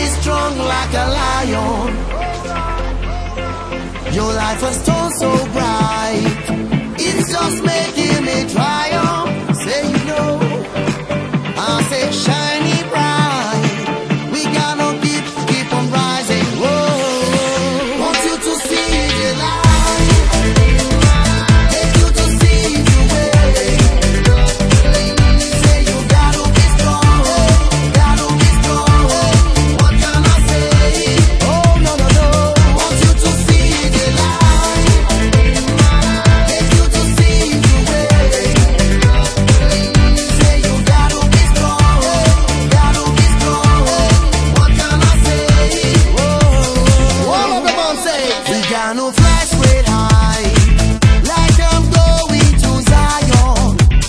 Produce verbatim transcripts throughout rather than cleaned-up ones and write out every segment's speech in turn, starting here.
be strong like a lion. Your life was so, so bright. It's just making me triumph. Say you know, I say shiny bright. We gotta keep, keep on rising. Whoa, want you to see the light. Take you to see the way. Say you gotta be strong, gotta be strong. What can I say? Oh no no no. Want you to see the light. Take you to see the way. Say you gotta be strong, gotta be strong. What can I say? Whoa, all of the man say we gotta fly straight high, like I'm going to Zion.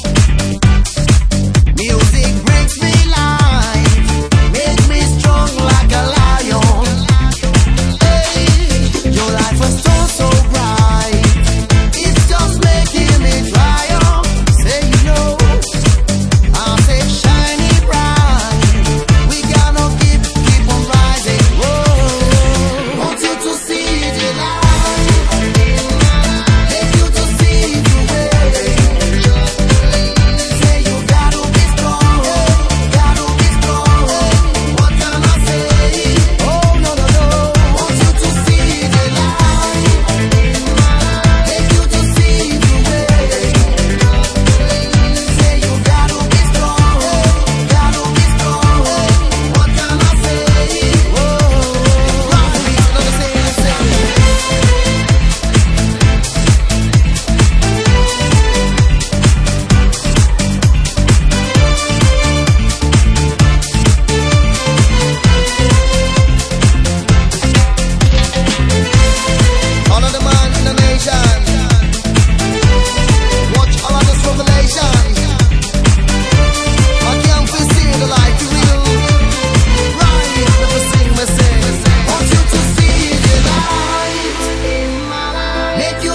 Music brings me life, make me strong like a lion. Hey, your life was so, so bright. It's just making me triumph. Say you know, I say shiny bright. We gotta keep, keep on rising. Whoa, want you to see the light. Take you to see the way. Say you gotta be strong, gotta be strong. What can I say? Oh no no no. Want you to see the light. Take you to see the way. Say you gotta be strong, gotta be strong. What can I say? Whoa, right, let me say, let me say. All of the man in the nation, watch all of this revelation. I can't see the light to real. Right, let me sing, me sing. Want you to see the light. Make you